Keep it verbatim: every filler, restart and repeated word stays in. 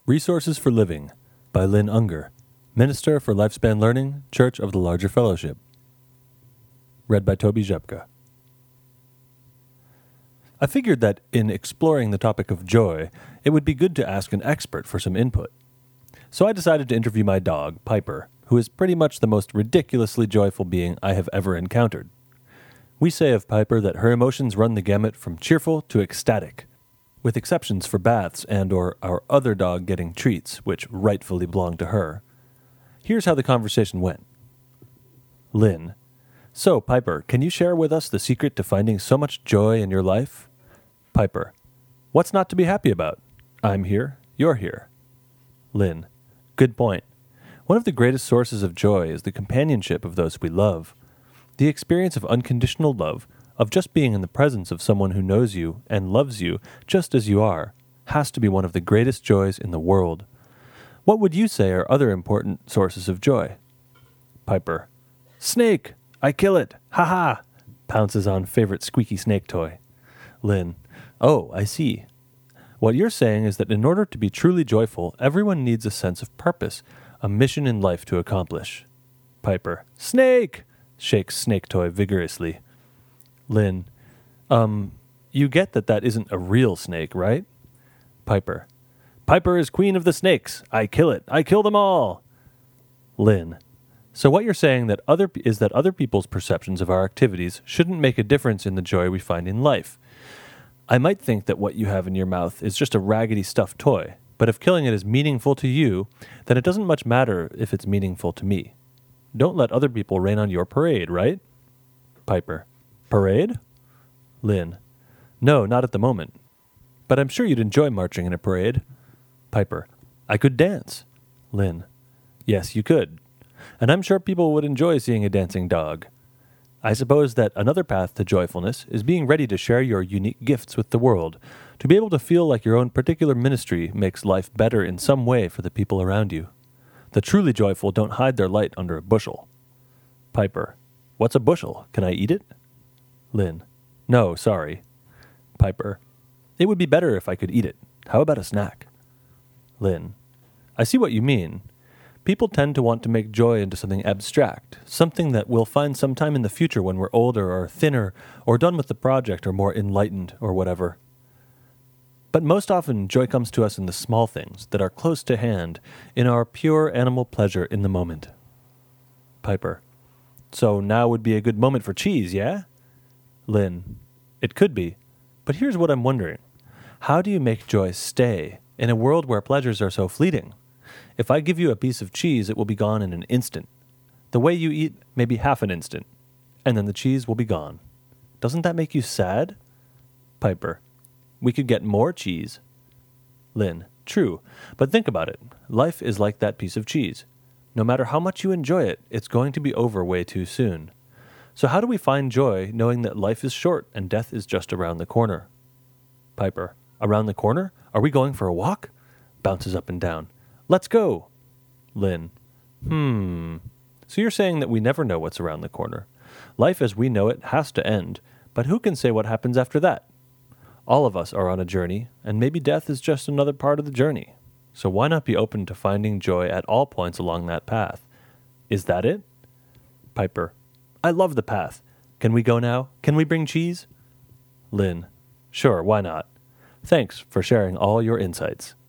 Resources for Living by Lynn Unger, Minister for Lifespan Learning, Church of the Larger Fellowship. Read by Toby Zhepka. I figured that in exploring the topic of joy, it would be good to ask an expert for some input. So I decided to interview my dog, Piper, who is pretty much the most ridiculously joyful being I have ever encountered. We say of Piper that her emotions run the gamut from cheerful to ecstatic, with exceptions for baths and or our other dog getting treats, which rightfully belong to her. Here's how the conversation went. Lynn: So, Piper, can you share with us the secret to finding so much joy in your life? Piper: What's not to be happy about? I'm here, you're here. Lynn: Good point. One of the greatest sources of joy is the companionship of those we love. The experience of unconditional love, of just being in the presence of someone who knows you and loves you just as you are, has to be one of the greatest joys in the world. What would you say are other important sources of joy? Piper: Snake! I kill it! Ha ha! Pounces on favorite squeaky snake toy. Lynn: Oh, I see. What you're saying is that in order to be truly joyful, everyone needs a sense of purpose, a mission in life to accomplish. Piper: Snake! Shakes snake toy vigorously. Lynn: Um, you get that that isn't a real snake, right? Piper: Piper is queen of the snakes. I kill it. I kill them all. Lynn: So what you're saying that other is that other people's perceptions of our activities shouldn't make a difference in the joy we find in life. I might think that what you have in your mouth is just a raggedy stuffed toy, but if killing it is meaningful to you, then it doesn't much matter if it's meaningful to me. Don't let other people rain on your parade, right? Piper: Parade? Lynn: No, not at the moment. But I'm sure you'd enjoy marching in a parade. Piper: I could dance. Lynn: Yes, you could. And I'm sure people would enjoy seeing a dancing dog. I suppose that another path to joyfulness is being ready to share your unique gifts with the world, to be able to feel like your own particular ministry makes life better in some way for the people around you. The truly joyful don't hide their light under a bushel. Piper: What's a bushel? Can I eat it? Lynn: No, sorry. Piper: It would be better if I could eat it. How about a snack? Lynn: I see what you mean. People tend to want to make joy into something abstract, something that we'll find sometime in the future when we're older or thinner or done with the project or more enlightened or whatever. But most often, joy comes to us in the small things that are close to hand, in our pure animal pleasure in the moment. Piper: So now would be a good moment for cheese, yeah? Lynn: It could be. But here's what I'm wondering. How do you make joy stay in a world where pleasures are so fleeting? If I give you a piece of cheese, it will be gone in an instant. The way you eat, maybe half an instant. And then the cheese will be gone. Doesn't that make you sad? Piper: We could get more cheese. Lynn: True, but think about it. Life is like that piece of cheese. No matter how much you enjoy it, it's going to be over way too soon. So how do we find joy knowing that life is short and death is just around the corner? Piper: Around the corner? Are we going for a walk? Bounces up and down. Let's go. Lynn: Hmm. So you're saying that we never know what's around the corner. Life as we know it has to end, but who can say what happens after that? All of us are on a journey, and maybe death is just another part of the journey. So why not be open to finding joy at all points along that path? Is that it? Piper: I love the path. Can we go now? Can we bring cheese? Lynn: Sure, why not? Thanks for sharing all your insights.